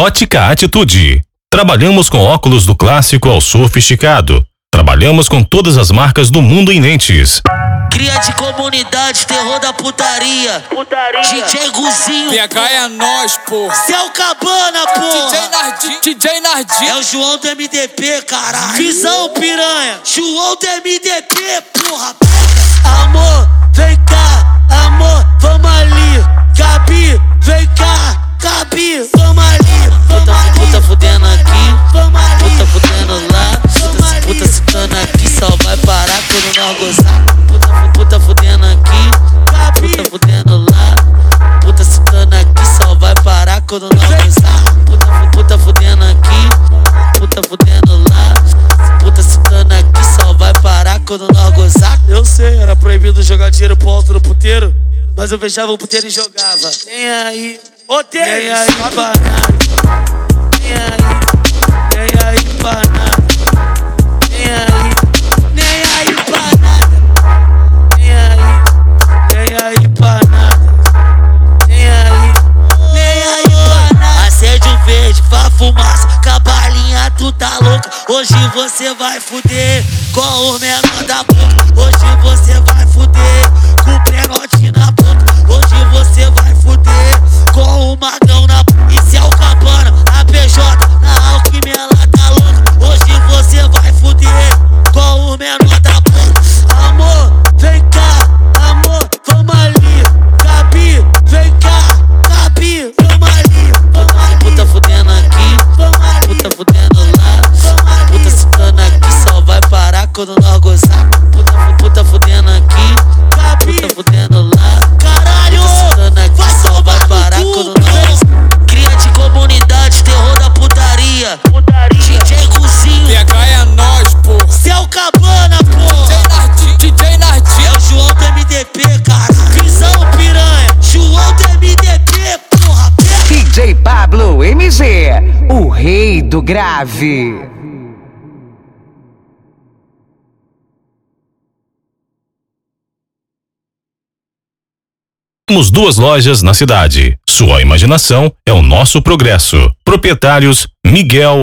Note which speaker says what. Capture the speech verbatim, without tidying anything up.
Speaker 1: Ótica Atitude. Trabalhamos com óculos do clássico ao sofisticado. Trabalhamos com todas as marcas do mundo em lentes.
Speaker 2: Cria de comunidade, terror da putaria. Putaria. D J Guzinho.
Speaker 3: P H é nós, pô.
Speaker 2: Céu Cabana, pô.
Speaker 3: D J Nardi. D J Nardi.
Speaker 2: É o João do M D P, caralho. Visão piranha. João do M D P, porra. Amor, vem cá. Amor, vamos ali. Gabi, vem cá. Gabi, vamos ali. Puta, puta fudendo aqui. Puta fudendo lá. Puta, puta citando aqui. Só vai parar quando nós gozar. Puta, puta fudendo aqui. Puta fudendo lá. Puta citando aqui. Só vai parar quando nós gozar. Puta, puta fudendo aqui. Puta fudendo lá. Puta citando aqui. Só vai parar quando nós gozar. Eu sei, era proibido jogar dinheiro pro alto no puteiro, mas eu fechava o puteiro e jogava. Tem aí, ô tem aí pra nada. Tem aí, tem aí pra nada. Tem aí, nem aí pra nada. Tem aí, nem aí pra nada. Tem aí, nem aí pra nada. Acende o verde, faz fumaça, cabalinha, tu tá louca. Hoje você vai fuder com o menor da boca. Hoje você vai fuder com o penote na boca. Hoje você vai fuder com o magrão na boca. E se é o Cabana, a P J, na Alckmin ela tá louca. Hoje você vai fuder com o menor da boca. Amor, vem cá, amor, vamos ali. Gabi, vem cá, Gabi, vamos ali. Puta, puta fudendo aqui, puta fudendo lá. Puta citando aqui, só vai parar quando nós gozar. Puta, puta fudendo aqui, puta fudendo lá. Caralho, puta citando aqui, só vai parar quando nós gozar. Cria de comunidade, terror da putaria. D J Guzinho.
Speaker 3: P H é nós, pô.
Speaker 2: Céu Cabana, pô.
Speaker 3: D J Nardi. D J Nardi.
Speaker 2: É o João do M D P, cara. Visão piranha. João do M D P, porra.
Speaker 4: D J Pablo M G, o rei do grave.
Speaker 1: Temos duas lojas na cidade. Sua imaginação é o nosso progresso. Proprietários Miguel